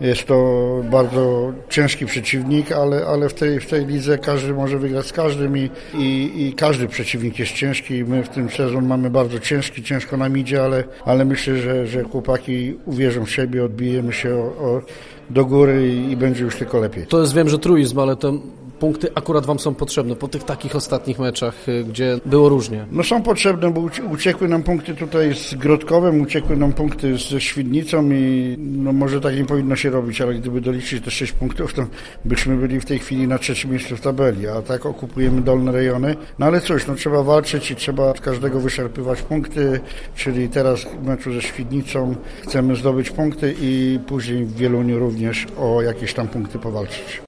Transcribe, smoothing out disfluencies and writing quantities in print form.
Jest to bardzo ciężki przeciwnik, ale w tej lidze każdy może wygrać z każdym i każdy przeciwnik jest ciężki. My w tym sezon mamy bardzo ciężko nam idzie, ale myślę, że chłopaki uwierzą w siebie, odbijemy się do góry i będzie już tylko lepiej. To jest, wiem, że truizm, ale te punkty akurat wam są potrzebne po tych takich ostatnich meczach, gdzie było różnie. No są potrzebne, bo uciekły nam punkty tutaj z Grodkowem, uciekły nam punkty ze Świdnicą i no może tak nie powinno się robić, ale gdyby doliczyć te 6 punktów, to byśmy byli w tej chwili na 3. miejscu w tabeli, a tak okupujemy dolne rejony. No ale cóż, no trzeba walczyć i trzeba od każdego wyszarpywać punkty, czyli teraz w meczu ze Świdnicą chcemy zdobyć punkty i później w Wieluniu również o jakieś tam punkty powalczyć.